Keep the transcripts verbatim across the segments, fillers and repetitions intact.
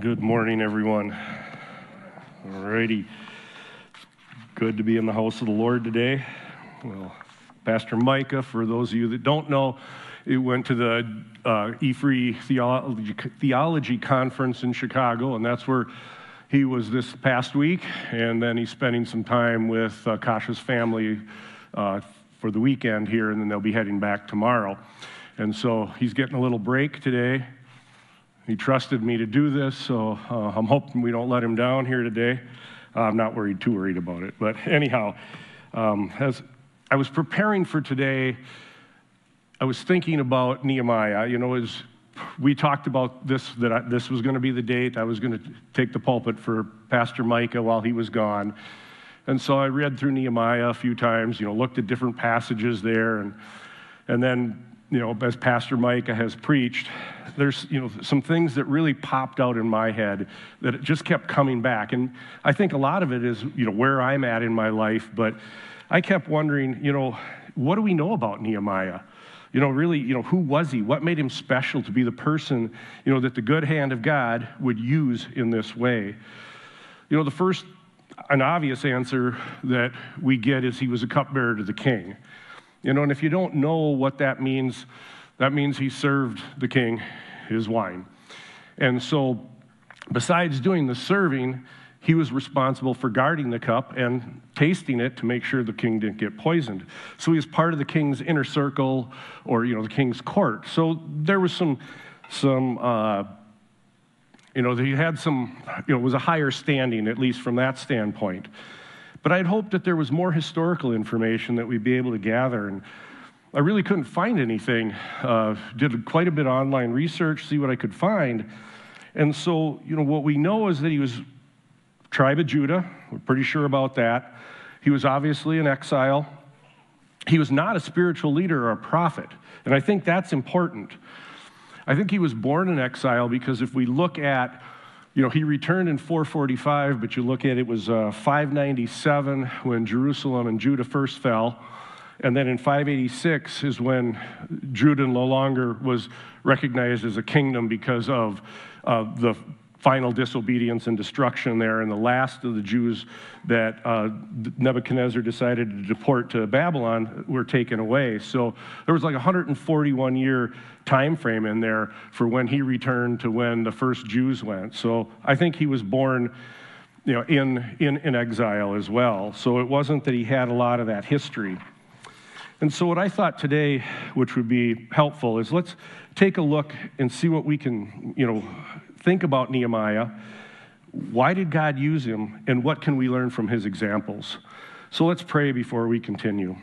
Good morning, everyone. All righty. Good to be in the house of the Lord today. Well, Pastor Micah, for those of you that don't know, he went to the uh, E F R E Theology, Theology Conference in Chicago, and that's where he was this past week. And then he's spending some time with uh, Kasha's family uh, for the weekend here, and then they'll be heading back tomorrow. And so he's getting a little break today. He trusted me to do this, so uh, I'm hoping we don't let him down here today. Uh, I'm not worried, too worried about it. But anyhow, um, as I was preparing for today, I was thinking about Nehemiah. You know, as we talked about this, that I, this was going to be the date. I was going to take the pulpit for Pastor Micah while he was gone. And so I read through Nehemiah a few times, you know, looked at different passages there. And, and then, you know, as Pastor Micah has preached, there's, you know, some things that really popped out in my head that it just kept coming back. And I think a lot of it is, you know, where I'm at in my life. But I kept wondering, you know, what do we know about Nehemiah? You know, really, you know, who was he? What made him special to be the person, you know, that the good hand of God would use in this way? You know, the first, an obvious answer that we get is he was a cupbearer to the king. You know, and if you don't know what that means, that means he served the king his wine. And so besides doing the serving, he was responsible for guarding the cup and tasting it to make sure the king didn't get poisoned. So he was part of the king's inner circle, or, you know, the king's court. So there was some, some uh, you know, he had some, you know, it was a higher standing, at least from that standpoint. But I'd hoped that there was more historical information that we'd be able to gather, and I really couldn't find anything. Uh, did quite a bit of online research, see what I could find. And so, you know, what we know is that he was tribe of Judah. We're pretty sure about that. He was obviously in exile. He was not a spiritual leader or a prophet. And I think that's important. I think he was born in exile because if we look at, you know, he returned in four forty-five, but you look at it was uh, five ninety-seven when Jerusalem and Judah first fell. And then in five eighty-six is when Judah no longer was recognized as a kingdom because of uh, the final disobedience and destruction there. And the last of the Jews that uh, Nebuchadnezzar decided to deport to Babylon were taken away. So there was like a one hundred forty-one year time frame in there for when he returned to when the first Jews went. So I think he was born, you know, in, in, in exile as well. So it wasn't that he had a lot of that history. And so what I thought today, which would be helpful, is let's take a look and see what we can, you know, think about Nehemiah. Why did God use him, and what can we learn from his examples? So let's pray before we continue.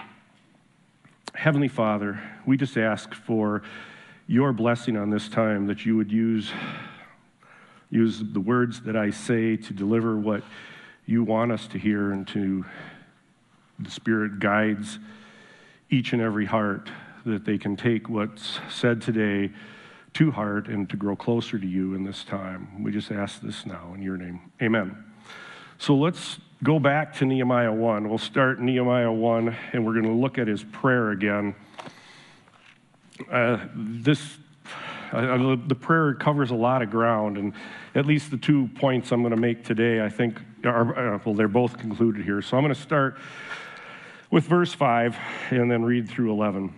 Heavenly Father, we just ask for your blessing on this time, that you would use, use the words that I say to deliver what you want us to hear, and to the Spirit guides each and every heart, that they can take what's said today to heart and to grow closer to you in this time. We just ask this now in your name. Amen. So let's go back to Nehemiah one. We'll start Nehemiah one, and we're going to look at his prayer again. Uh, this, uh, the prayer covers a lot of ground, and at least the two points I'm going to make today, I think, are, uh, well, they're both concluded here. So I'm going to start with verse five and then read through eleven.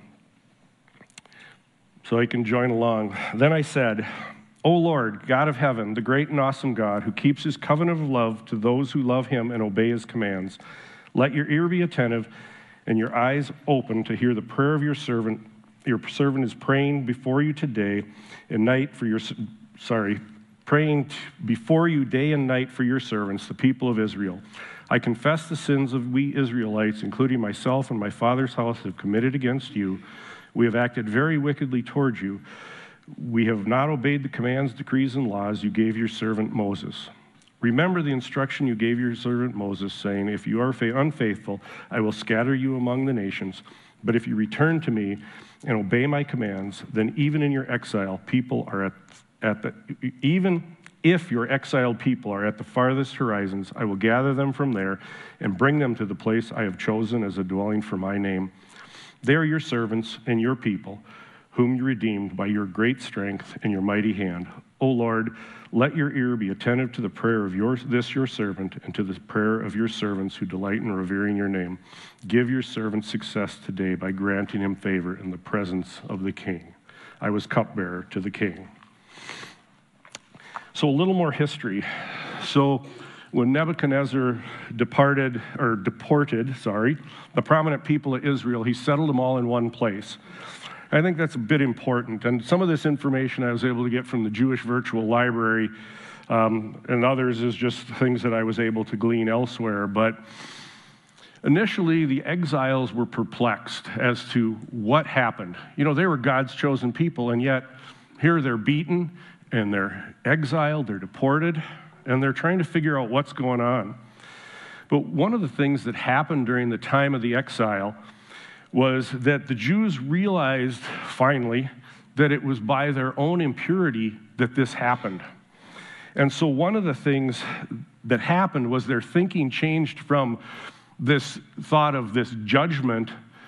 So you can join along. Then I said, O Lord, God of heaven, the great and awesome God, who keeps his covenant of love to those who love him and obey his commands, let your ear be attentive and your eyes open to hear the prayer of your servant. Your servant is praying before you today and night for your, sorry, praying before you day and night for your servants, the people of Israel. I confess the sins of we Israelites, including myself and my father's house, have committed against you. We have acted very wickedly toward you. We have not obeyed the commands, decrees, and laws you gave your servant Moses. Remember the instruction you gave your servant Moses, saying, if you are unfaithful, I will scatter you among the nations. But if you return to me and obey my commands, then even in your exile, people are at, at the, even if your exiled people are at the farthest horizons, I will gather them from there and bring them to the place I have chosen as a dwelling for my name. They are your servants and your people, whom you redeemed by your great strength and your mighty hand. O Lord, let your ear be attentive to the prayer of your, this your servant and to the prayer of your servants who delight in revering your name. Give your servant success today by granting him favor in the presence of the king. I was cupbearer to the king. So a little more history. So when Nebuchadnezzar departed, or deported, sorry, the prominent people of Israel, he settled them all in one place. I think that's a bit important. And some of this information I was able to get from the Jewish Virtual Library, um, and others is just things that I was able to glean elsewhere. But initially, the exiles were perplexed as to what happened. You know, they were God's chosen people, and yet here they're beaten, and they're exiled, they're deported, and they're trying to figure out what's going on. But one of the things that happened during the time of the exile was that the Jews realized finally that it was by their own impurity that this happened. And so one of the things that happened was their thinking changed from this thought of this judgment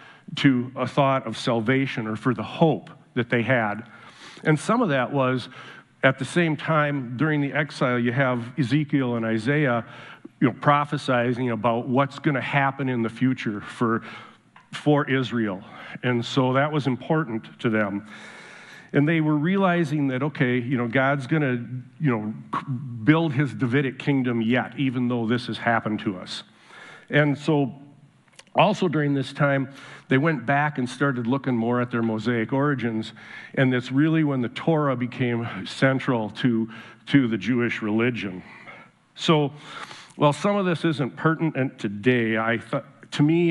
to a thought of salvation, or for the hope that they had. And some of that was, at the same time, during the exile, you have Ezekiel and Isaiah, you know, prophesizing about what's going to happen in the future for, for Israel. And so that was important to them. And they were realizing that, okay, you know, God's going to, you know, build his Davidic kingdom yet, even though this has happened to us. And so also during this time, they went back and started looking more at their Mosaic origins, and that's really when the Torah became central to, to the Jewish religion. So while some of this isn't pertinent today, I th- to me,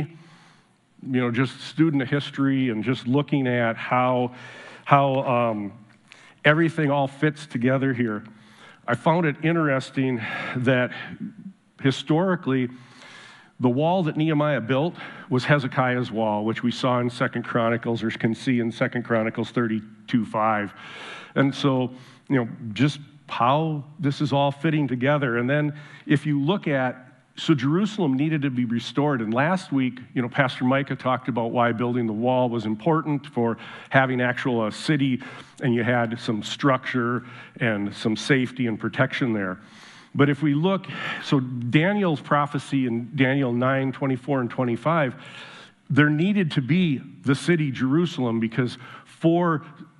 you know, just student of history and just looking at how, how um, everything all fits together here, I found it interesting that historically, the wall that Nehemiah built was Hezekiah's wall, which we saw in Second Chronicles, or can see in Second Chronicles thirty-two five. And so, you know, just how this is all fitting together. And then if you look at, so Jerusalem needed to be restored. And last week, you know, Pastor Micah talked about why building the wall was important for having actual a city, and you had some structure and some safety and protection there. But if we look, so Daniel's prophecy in Daniel nine, twenty-four and twenty-five, there needed to be the city Jerusalem, because for,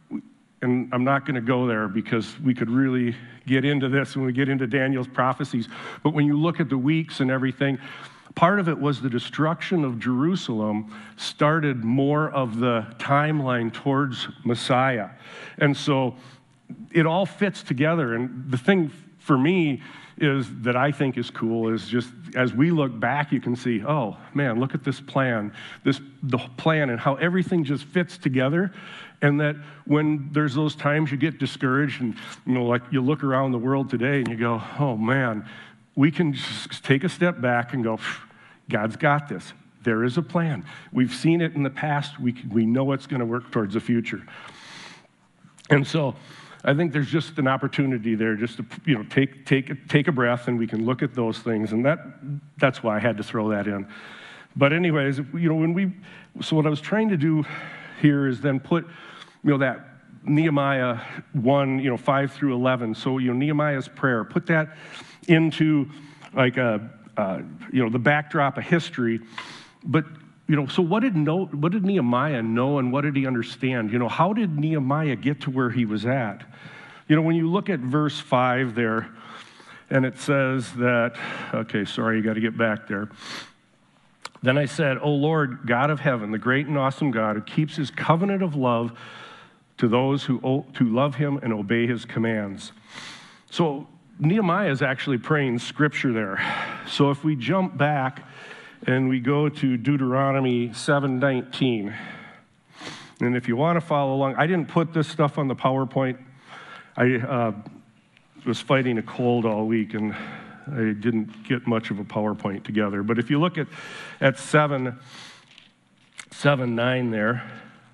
and I'm not going to go there because we could really get into this when we get into Daniel's prophecies, but when you look at the weeks and everything, part of it was the destruction of Jerusalem started more of the timeline towards Messiah. And so it all fits together. And the thing for me is that I think is cool is just as we look back, you can see, oh man, look at this plan, this the plan and how everything just fits together. And that when there's those times you get discouraged and, you know, like you look around the world today and you go, oh man, we can just take a step back and go, God's got this. There is a plan. We've seen it in the past. We, we know it's going to work towards the future. And so I think there's just an opportunity there just to, you know, take take take a breath, and we can look at those things, and that that's why I had to throw that in. But anyways, you know, when we, so what I was trying to do here is then put, you know, that Nehemiah one, you know, five through eleven. So, you know, Nehemiah's prayer, put that into like a, uh, you know, the backdrop of history, but. You know, so what did know, what did Nehemiah know, and what did he understand? You know, how did Nehemiah get to where he was at? You know, when you look at verse five there, and it says that, okay, sorry, you got to get back there. Then I said, O Lord, God of heaven, the great and awesome God who keeps his covenant of love to those who, who love him and obey his commands. So Nehemiah is actually praying scripture there. So if we jump back and we go to Deuteronomy seven nineteen. And if you want to follow along, I didn't put this stuff on the PowerPoint. I uh, was fighting a cold all week, and I didn't get much of a PowerPoint together. But if you look at, at seven, seven nine there,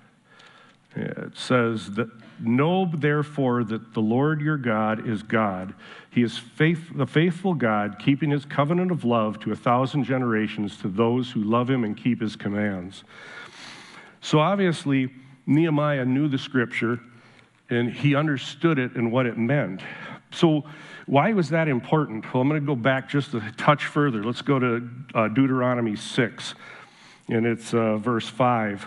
it says that, know therefore that the Lord your God is God. He is faith, the faithful God, keeping his covenant of love to a thousand generations to those who love him and keep his commands. So obviously, Nehemiah knew the scripture, and he understood it and what it meant. So why was that important? Well, I'm going to go back just a touch further. Let's go to uh, Deuteronomy six, and it's uh, verse five.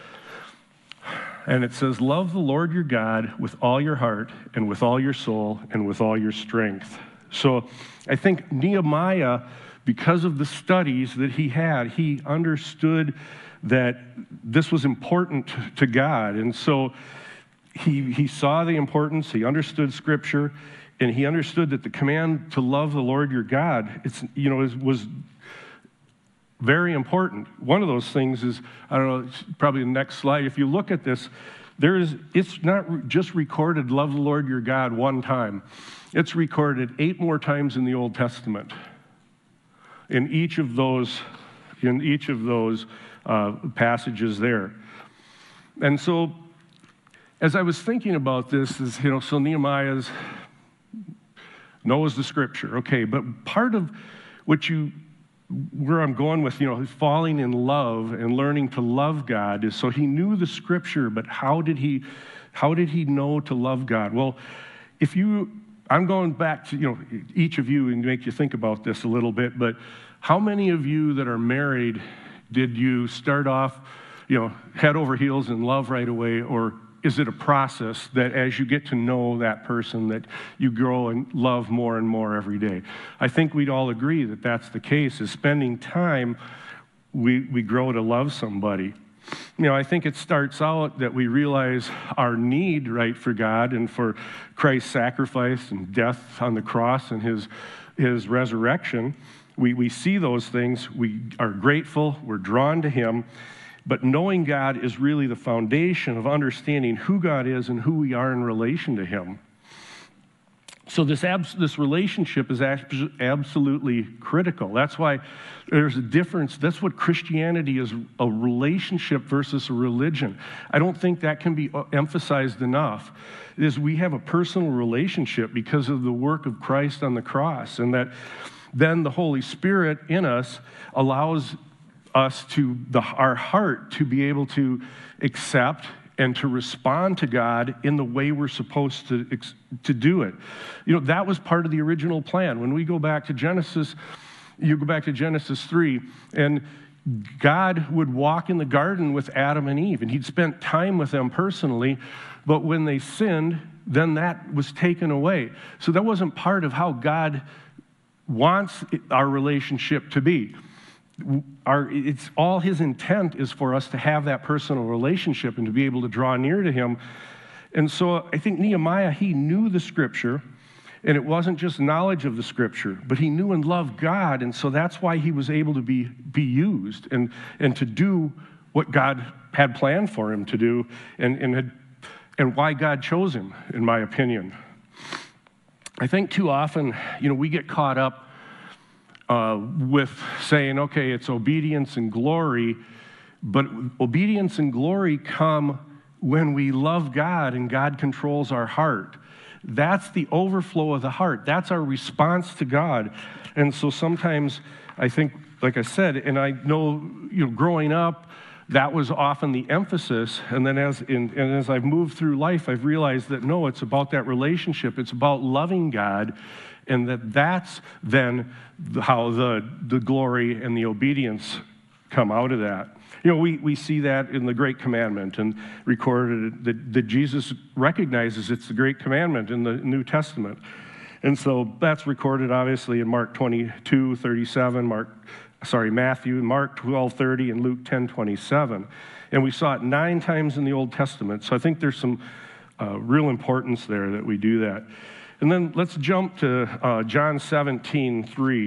And it says, love the Lord your God with all your heart and with all your soul and with all your strength. So I think Nehemiah, because of the studies that he had, he understood that this was important to God. And so he, he saw the importance, he understood Scripture, and he understood that the command to love the Lord your God, it's, you know, was very important. One of those things is, I don't know, probably the next slide. If you look at this, there is, it's not just recorded, love the Lord your God one time. It's recorded eight more times in the Old Testament. In each of those, in each of those uh, passages there. And so, as I was thinking about this, is, you know, so Nehemiah's knows the Scripture, okay, but part of what you, where I'm going with, you know, falling in love and learning to love God is, so he knew the Scripture, but how did he, how did he know to love God? Well, if you, I'm going back to, you know, each of you and make you think about this a little bit, but how many of you that are married did you start off, you know, head over heels in love right away, or is it a process that as you get to know that person that you grow and love more and more every day? I think we'd all agree that that's the case, is spending time, we, we grow to love somebody. You know, I think it starts out that we realize our need, right, for God and for Christ's sacrifice and death on the cross and his, his resurrection. We, we see those things, we are grateful, we're drawn to him. But knowing God is really the foundation of understanding who God is and who we are in relation to him. So this abs- this relationship is absolutely critical. That's why there's a difference. That's what Christianity is, a relationship versus a religion. I don't think that can be emphasized enough. It is we have a personal relationship because of the work of Christ on the cross, and that then the Holy Spirit in us allows us to, the, our heart to be able to accept and to respond to God in the way we're supposed to, to do it. You know, that was part of the original plan. When we go back to Genesis, you go back to Genesis three, and God would walk in the garden with Adam and Eve, and he'd spent time with them personally, but when they sinned, then that was taken away. So that wasn't part of how God wants our relationship to be. Our, it's all his intent is for us to have that personal relationship and to be able to draw near to him. And so I think Nehemiah, he knew the Scripture, and it wasn't just knowledge of the Scripture, but he knew and loved God, and so that's why he was able to be, be used and, and to do what God had planned for him to do, and, and, had, and why God chose him, in my opinion. I think too often, you know, we get caught up Uh, with saying, okay, it's obedience and glory, but obedience and glory come when we love God and God controls our heart. That's the overflow of the heart. That's our response to God. And so sometimes I think, like I said, and I know, you know, growing up, that was often the emphasis. And then as in, and as I've moved through life, I've realized that no, it's about that relationship. It's about loving God. And that that's then how the, the glory and the obedience come out of that. You know, we, we see that in the Great Commandment and recorded that, that Jesus recognizes it's the Great Commandment in the New Testament. And so that's recorded obviously in Mark twenty-two thirty-seven, Mark, sorry, Matthew, Mark twelve thirty, and Luke ten twenty-seven. And we saw it nine times in the Old Testament. So I think there's some uh, real importance there that we do that. And then let's jump to uh, John seventeen three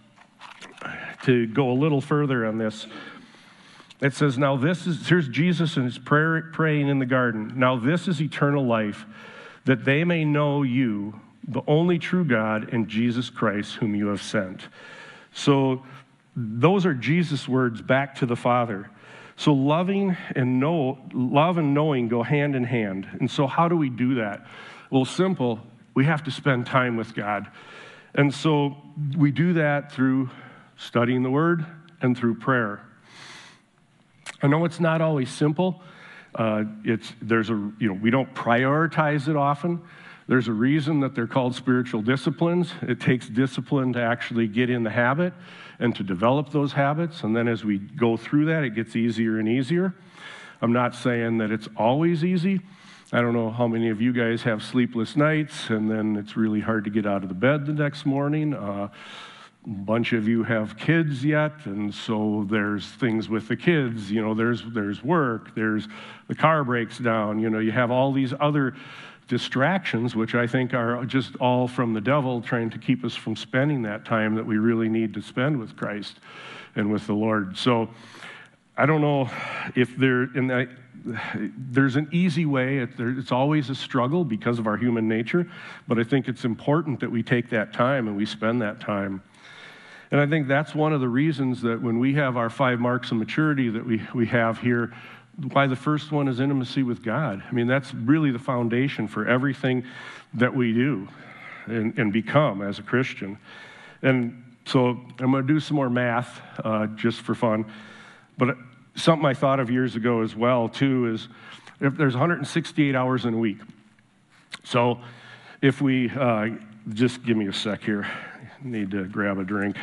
to go a little further on this. It says, now this is, here's Jesus and his prayer, praying in the garden. Now this is eternal life, that they may know you, the only true God, and Jesus Christ, whom you have sent. So those are Jesus' words back to the Father. So loving and know, love and knowing go hand in hand. And so how do we do that? Well, simple. We have to spend time with God. And so we do that through studying the Word and through prayer. I know it's not always simple. Uh, it's, there's a, you know, we don't prioritize it often. There's a reason that they're called spiritual disciplines. It takes discipline to actually get in the habit and to develop those habits. And then as we go through that, it gets easier and easier. I'm not saying that it's always easy. I don't know how many of you guys have sleepless nights, and then it's really hard to get out of the bed the next morning. Uh, a bunch of you have kids yet, and so there's things with the kids. You know, there's there's work, there's the car breaks down. You know, you have all these other distractions, which I think are just all from the devil trying to keep us from spending that time that we really need to spend with Christ and with the Lord. So I don't know if there, and I, there's an easy way. It, there, it's always a struggle because of our human nature, but I think it's important that we take that time and we spend that time. And I think that's one of the reasons that when we have our five marks of maturity that we, we have here, why the first one is intimacy with God. I mean, that's really the foundation for everything that we do and, and become as a Christian. And so I'm going to do some more math uh, just for fun. But something I thought of years ago as well, too, is if there's one hundred sixty-eight hours in a week. So if we, uh, just give me a sec here. I need to grab a drink.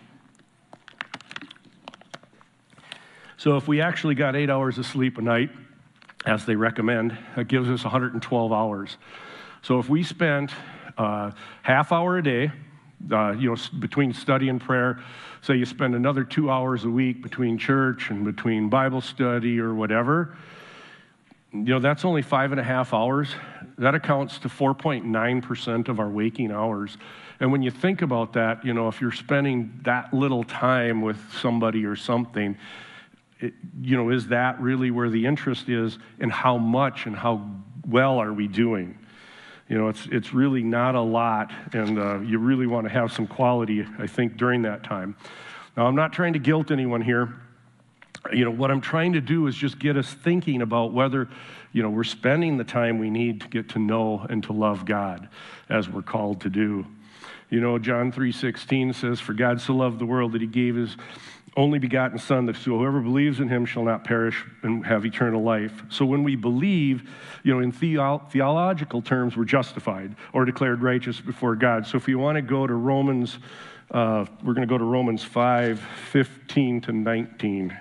So if we actually got eight hours of sleep a night, as they recommend, it gives us one hundred twelve hours. So if we spent uh, half hour a day, uh, you know, between study and prayer, say you spend another two hours a week between church and between Bible study or whatever, you know, that's only five and a half hours. That accounts to four point nine percent of our waking hours. And when you think about that, you know, if you're spending that little time with somebody or something, it, you know, is that really where the interest is, and how much and how well are we doing? You know, it's it's really not a lot, and uh, you really want to have some quality, I think, during that time. Now, I'm not trying to guilt anyone here. You know, what I'm trying to do is just get us thinking about whether, you know, we're spending the time we need to get to know and to love God as we're called to do. You know, John three sixteen says, "For God so loved the world that he gave his only begotten Son, that whoever believes in him shall not perish and have eternal life." So when we believe, you know, in theo- theological terms, we're justified or declared righteous before God. So if you want to go to Romans, uh, we're going to go to Romans five fifteen to nineteen.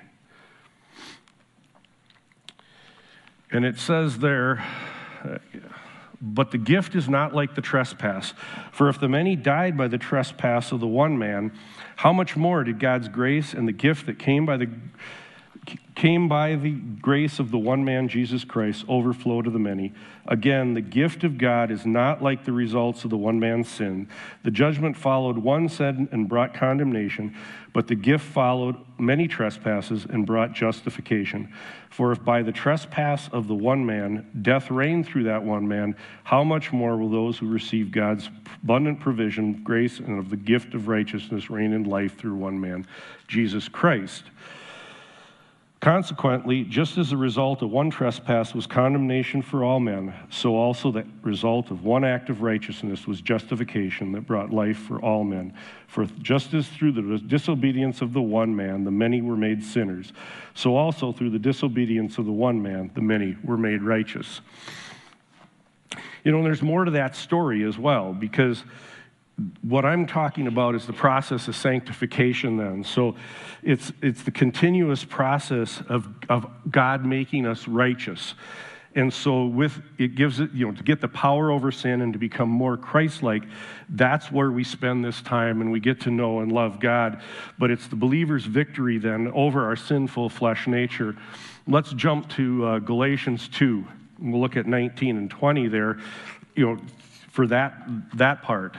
And it says there, uh, "But the gift is not like the trespass. For if the many died by the trespass of the one man, how much more did God's grace and the gift that came by the came by the grace of the one man, Jesus Christ, overflow to the many? Again, the gift of God is not like the results of the one man's sin. The judgment followed one sin and brought condemnation, but the gift followed many trespasses and brought justification. For if by the trespass of the one man death reigned through that one man, how much more will those who receive God's abundant provision, grace, and of the gift of righteousness reign in life through one man, Jesus Christ? Consequently, just as the result of one trespass was condemnation for all men, so also the result of one act of righteousness was justification that brought life for all men. For just as through the disobedience of the one man the many were made sinners, so also through the disobedience of the one man the many were made righteous." You know, there's more to that story as well, because what I'm talking about is the process of sanctification then. So it's it's the continuous process of, of God making us righteous. And so with it gives it, you know, to get the power over sin and to become more Christ-like, that's where we spend this time and we get to know and love God. But it's the believer's victory then over our sinful flesh nature. Let's jump to uh, Galatians two. We'll look at nineteen and twenty there, you know, for that that part.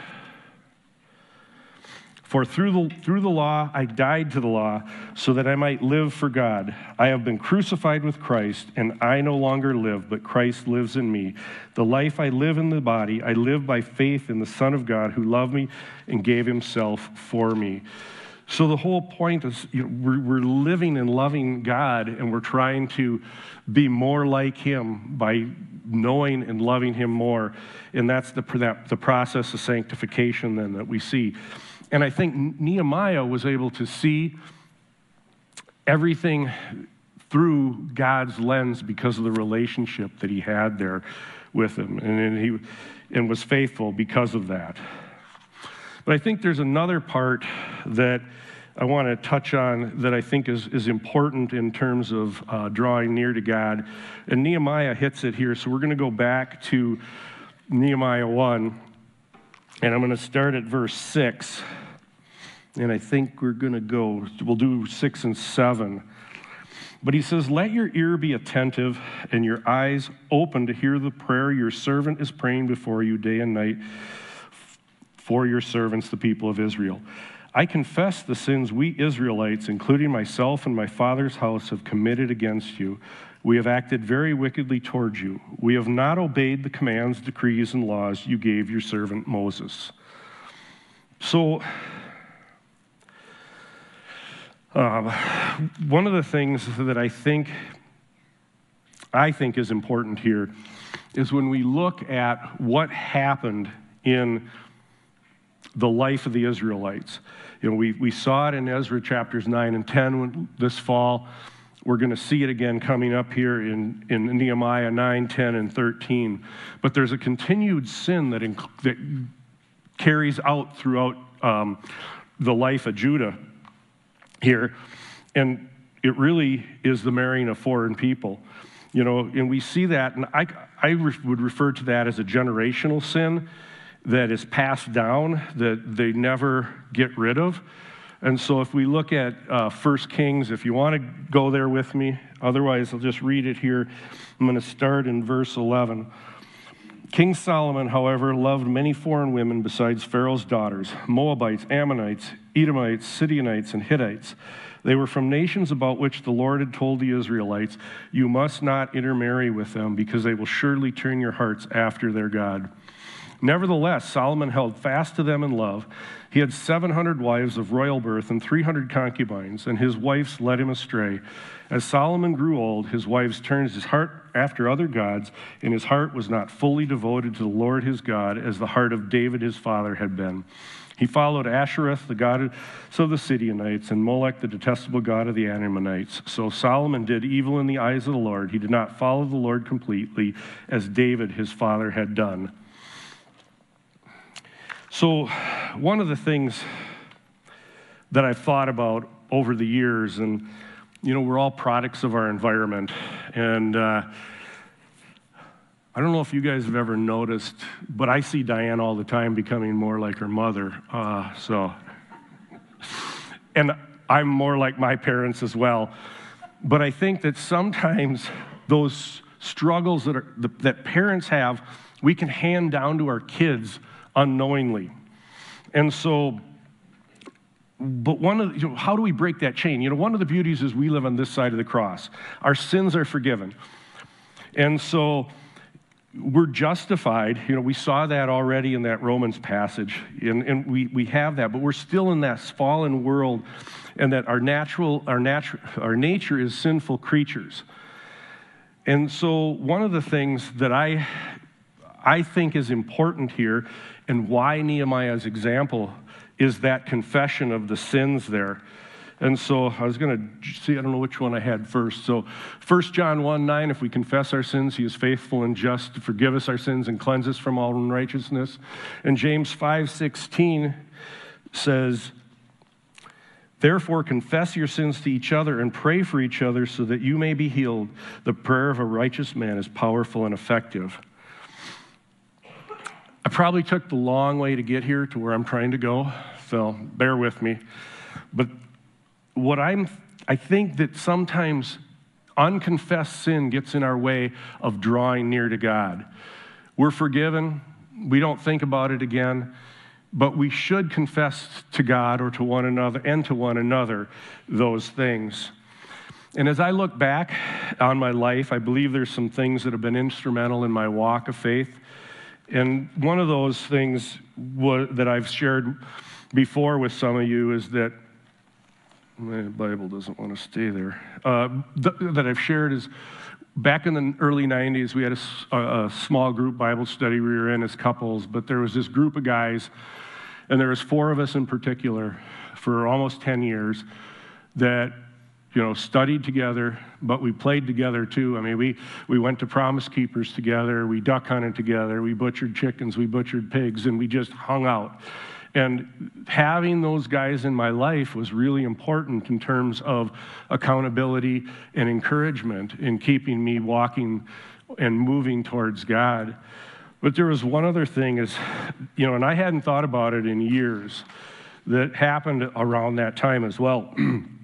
"For through the, through the law I died to the law, so that I might live for God. I have been crucified with Christ, and I no longer live, but Christ lives in me. The life I live in the body, I live by faith in the Son of God, who loved me and gave himself for me." So the whole point is, you know, we're, we're living and loving God, and we're trying to be more like him by knowing and loving him more. And that's the, that, the process of sanctification then that we see. And I think Nehemiah was able to see everything through God's lens because of the relationship that he had there with him, and, and he and was faithful because of that. But I think there's another part that I want to touch on that I think is, is important in terms of uh, drawing near to God. And Nehemiah hits it here. So we're going to go back to Nehemiah one, and I'm going to start at verse six. And I think we're going to go, we'll do six and seven. But he says, let your ear be attentive and your eyes open to hear the prayer your servant is praying before you day and night for your servants, the people of Israel. I confess the sins we Israelites, including myself and my father's house, have committed against you. We have acted very wickedly towards you. We have not obeyed the commands, decrees, and laws you gave your servant Moses. So, uh, one of the things that I think I think is important here is when we look at what happened in the life of the Israelites. You know, we, we saw it in Ezra chapters nine and ten when, this fall. We're going to see it again coming up here in, in Nehemiah nine, ten, and thirteen. But there's a continued sin that, inc- that carries out throughout um, the life of Judah here. And it really is the marrying of foreign people. You know, and we see that, and I, I re- would refer to that as a generational sin that is passed down, that they never get rid of. And so if we look at uh, First Kings, if you want to go there with me, otherwise I'll just read it here. I'm going to start in verse eleven. King Solomon, however, loved many foreign women besides Pharaoh's daughters, Moabites, Ammonites, Edomites, Sidonites, and Hittites. They were from nations about which the Lord had told the Israelites, you must not intermarry with them because they will surely turn your hearts after their God. Nevertheless, Solomon held fast to them in love. He had seven hundred wives of royal birth and three hundred concubines, and his wives led him astray. As Solomon grew old, his wives turned his heart after other gods, and his heart was not fully devoted to the Lord his God as the heart of David his father had been. He followed Ashereth, the goddess of the Sidonites, and Molech, the detestable god of the Ammonites. So Solomon did evil in the eyes of the Lord. He did not follow the Lord completely, as David his father had done. So one of the things that I've thought about over the years, and, you know, we're all products of our environment, and uh, I don't know if you guys have ever noticed, but I see Diane all the time becoming more like her mother, uh, so, and I'm more like my parents as well, but I think that sometimes those struggles that, are, that parents have, we can hand down to our kids unknowingly. And so, but one of the, you know, how do we break that chain? You know, one of the beauties is we live on this side of the cross. Our sins are forgiven. And so we're justified. You know, we saw that already in that Romans passage. And, and we, we have that, but we're still in that fallen world, and that our natural, our natural, our nature is sinful creatures. And so one of the things that I I think is important here, and why Nehemiah's example is that confession of the sins there. And so I was going to see, I don't know which one I had first. So First John one nine, if we confess our sins, he is faithful and just to forgive us our sins and cleanse us from all unrighteousness. And James five sixteen says, therefore confess your sins to each other and pray for each other so that you may be healed. The prayer of a righteous man is powerful and effective. I probably took the long way to get here to where I'm trying to go, so bear with me. But what I'm, I think that sometimes unconfessed sin gets in our way of drawing near to God. We're forgiven. We don't think about it again. But we should confess to God or to one another and to one another those things. And as I look back on my life, I believe there's some things that have been instrumental in my walk of faith. And one of those things was, that I've shared before with some of you is that, my Bible doesn't want to stay there, uh, th- that I've shared is back in the early nineties, we had a, a small group Bible study we were in as couples, but there was this group of guys, and there was four of us in particular for almost ten years that you know, studied together, but we played together too. I mean, we, we went to Promise Keepers together, we duck hunted together, we butchered chickens, we butchered pigs, and we just hung out. And having those guys in my life was really important in terms of accountability and encouragement in keeping me walking and moving towards God. But there was one other thing is, you know, and I hadn't thought about it in years, that happened around that time as well.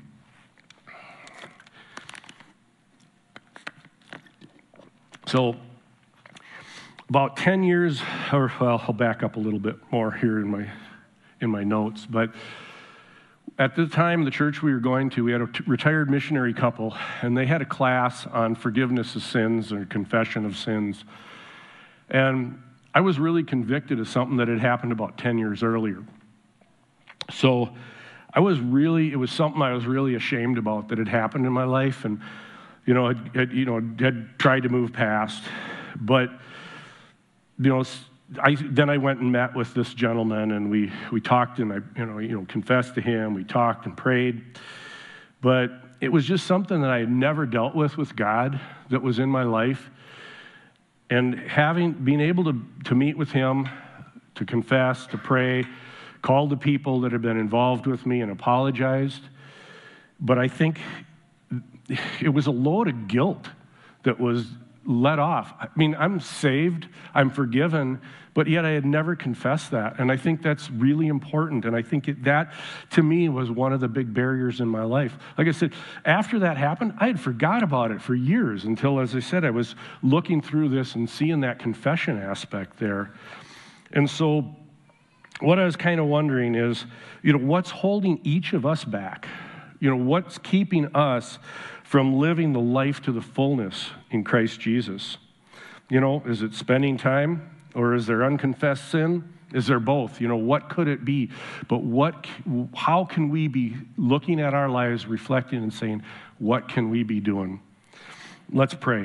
So about ten years, or well, I'll back up a little bit more here in my in my notes, but at the time, the church we were going to, we had a t- retired missionary couple, and they had a class on forgiveness of sins or confession of sins. And I was really convicted of something that had happened about ten years earlier. So I was really, it was something I was really ashamed about that had happened in my life, and you know, had, had, you know, had tried to move past. But you know, I, then I went and met with this gentleman, and we, we talked, and I you know, you know confessed to him. We talked and prayed, but it was just something that I had never dealt with with God that was in my life. And having being able to to meet with him, to confess, to pray, called the people that had been involved with me and apologized. But I think it was a load of guilt that was let off. I mean, I'm saved, I'm forgiven, but yet I had never confessed that. And I think that's really important. And I think it, that, to me, was one of the big barriers in my life. Like I said, after that happened, I had forgot about it for years until, as I said, I was looking through this and seeing that confession aspect there. And so what I was kind of wondering is, you know, what's holding each of us back? You know, what's keeping us from living the life to the fullness in Christ Jesus? You know, is it spending time, or is there unconfessed sin? Is there both? You know, what could it be? But what, how can we be looking at our lives, reflecting and saying, what can we be doing? Let's pray.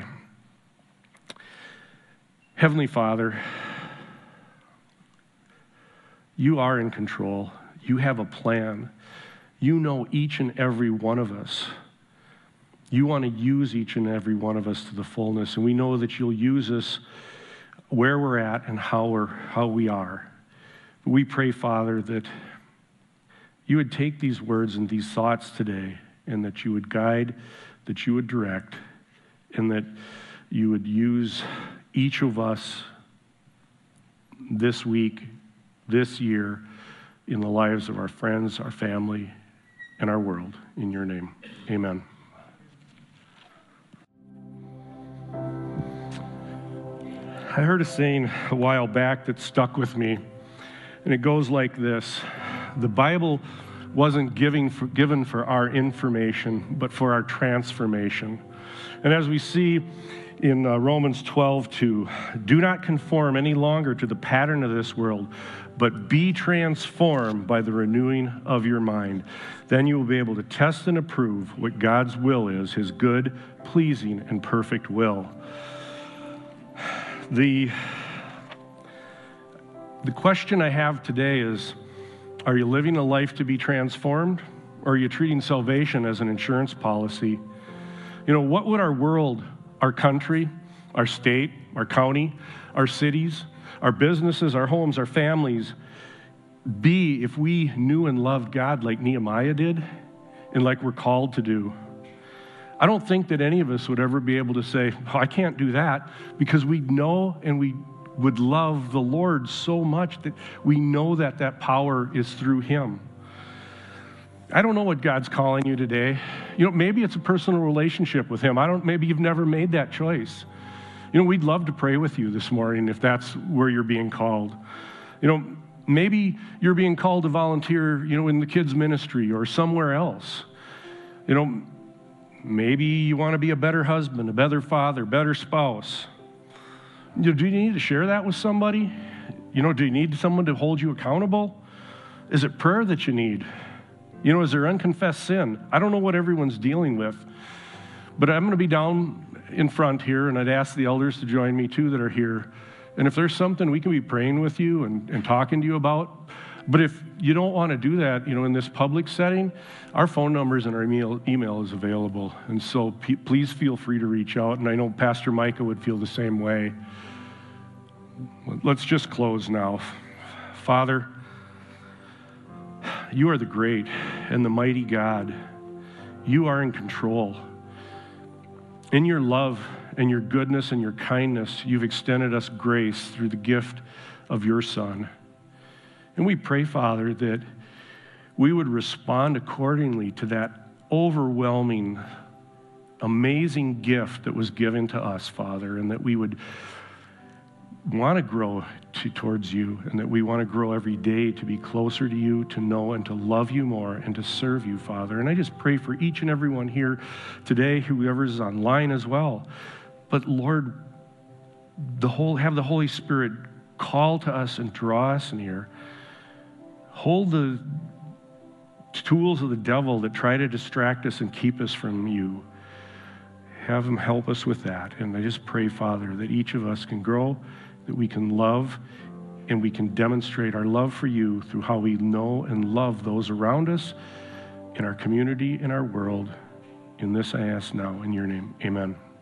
Heavenly Father, you are in control. You have a plan. You know each and every one of us. You want to use each and every one of us to the fullness, and we know that you'll use us where we're at and how we're how we are. We pray, Father, that you would take these words and these thoughts today, and that you would guide, that you would direct, and that you would use each of us this week, this year, in the lives of our friends, our family, and our world. In your name, amen. I heard a saying a while back that stuck with me, and it goes like this: the Bible wasn't giving for, given for our information, but for our transformation. And as we see in uh, Romans twelve two, do not conform any longer to the pattern of this world, but be transformed by the renewing of your mind. Then you will be able to test and approve what God's will is, his good, pleasing, and perfect will. The, the question I have today is, are you living a life to be transformed, or are you treating salvation as an insurance policy? You know, what would our world, our country, our state, our county, our cities, our businesses, our homes, our families be if we knew and loved God like Nehemiah did and like we're called to do? I don't think that any of us would ever be able to say, oh, I can't do that, because we know and we would love the Lord so much that we know that that power is through him. I don't know what God's calling you today. You know, maybe it's a personal relationship with him. I don't, maybe you've never made that choice. You know, we'd love to pray with you this morning if that's where you're being called. You know, maybe you're being called to volunteer, you know, in the kids' ministry or somewhere else. You know, maybe you want to be a better husband, a better father, better spouse. You know, do you need to share that with somebody? You know, do you need someone to hold you accountable? Is it prayer that you need? You know, is there unconfessed sin? I don't know what everyone's dealing with, but I'm going to be down in front here, and I'd ask the elders to join me too that are here. And if there's something we can be praying with you and, and talking to you about, But if you don't want to do that, you know, in this public setting, our phone numbers and our email, email is available. And so p- please feel free to reach out. And I know Pastor Micah would feel the same way. Let's just close now. Father, you are the great and the mighty God. You are in control. In your love and your goodness and your kindness, you've extended us grace through the gift of your Son. And we pray, Father, that we would respond accordingly to that overwhelming, amazing gift that was given to us, Father, and that we would want to grow to, towards you, and that we want to grow every day to be closer to you, to know and to love you more, and to serve you, Father. And I just pray for each and every one here today, whoever's online as well. But Lord, the whole have the Holy Spirit call to us and draw us near. Hold the tools of the devil that try to distract us and keep us from you. Have him help us with that. And I just pray, Father, that each of us can grow, that we can love, and we can demonstrate our love for you through how we know and love those around us, in our community, in our world. In this I ask now, in your name, amen.